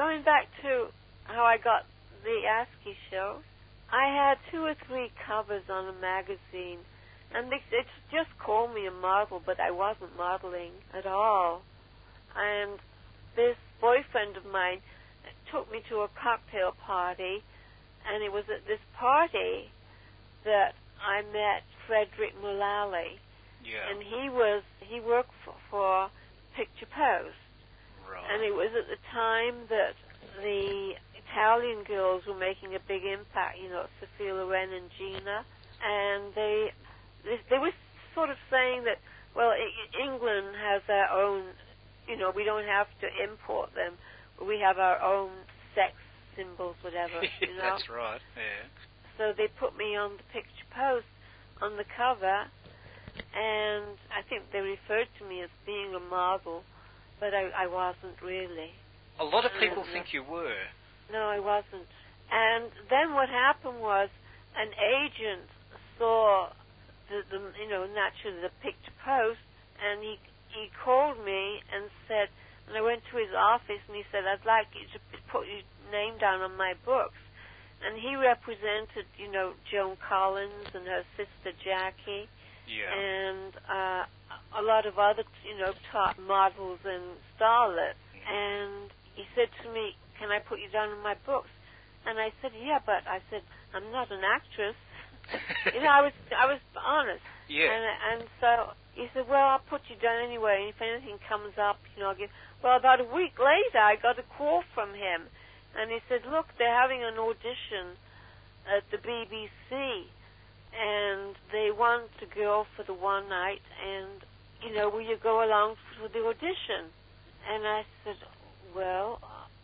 going back to how I got the ASCII show, I had 2 or 3 covers on a magazine, and they just called me a model, but I wasn't modeling at all. And this boyfriend of mine took me to a cocktail party, and it was at this party that I met Frederick Mullally. Yeah. And he worked for Picture Post. Right. And it was at the time that the Italian girls were making a big impact, Sophia Loren and Gina. And they were sort of saying that, well, England has their own, we don't have to import them. We have our own sex symbols, whatever, That's right, yeah. So they put me on the Picture Post on the cover, and I think they referred to me as being a model, but I wasn't really. A lot of people think you were. No, I wasn't. And then what happened was an agent saw naturally the Picture Post, and he called me and said, and I went to his office, and he said, I'd like you to put your name down on my books. And he represented, Joan Collins and her sister Jackie, and a lot of other, top models and starlets. And he said to me, can I put you down in my books? And I said, yeah, but I said, I'm not an actress. I was honest. Yeah. And so he said, well, I'll put you down anyway, and if anything comes up, I'll give. Well, about a week later, I got a call from him, and he said, look, they're having an audition at the BBC, and they want a girl for the one night, and, will you go along for the audition? And I said, well,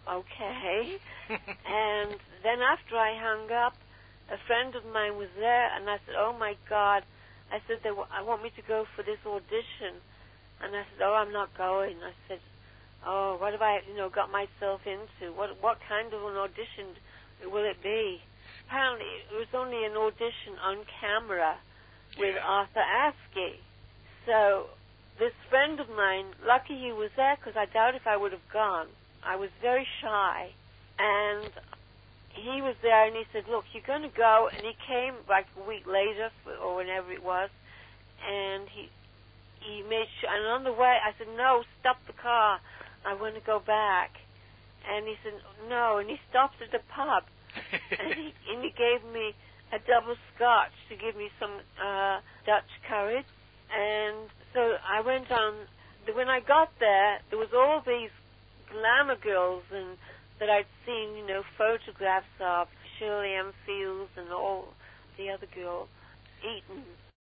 okay. And then after I hung up, a friend of mine was there, and I said, oh, my God. I said, I want me to go for this audition. And I said, oh, I'm not going. I said, oh, what have I, got myself into? What kind of an audition will it be? Apparently, it was only an audition on camera with Arthur Askey. So this friend of mine, lucky he was there, because I doubt if I would have gone. I was very shy. And he was there, and he said, look, you're going to go. And he came like a week later, or whenever it was, and he made sure, and on the way, I said, no, stop the car. I want to go back. And he said, no, and he stopped at the pub. and he gave me a double scotch to give me some Dutch courage. And so I went on. When I got there was all these glamour girls and that I'd seen, photographs of, Shirley M. Fields and all the other girls, Eaton.